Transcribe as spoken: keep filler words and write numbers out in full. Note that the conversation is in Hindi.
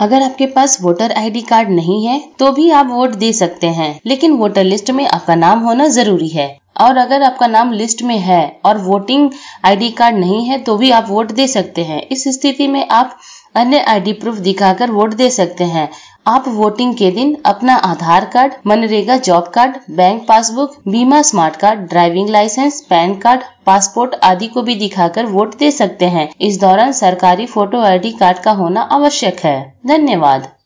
अगर आपके पास वोटर आईडी कार्ड नहीं है तो भी आप वोट दे सकते हैं, लेकिन वोटर लिस्ट में आपका नाम होना जरूरी है। और अगर आपका नाम लिस्ट में है और वोटिंग आईडी कार्ड नहीं है तो भी आप वोट दे सकते हैं। इस स्थिति में आप अन्य आईडी प्रूफ दिखाकर वोट दे सकते हैं। आप वोटिंग के दिन अपना Aadhaar card, MNREGA job card, bank passbook, बीमा smart card, driving licence, pan card, passport आदि को भी दिखाकर वोट दे सकते हैं। इस दौरान सरकारी फोटो आईडी कार्ड का होना आवश्यक है। धन्यवाद।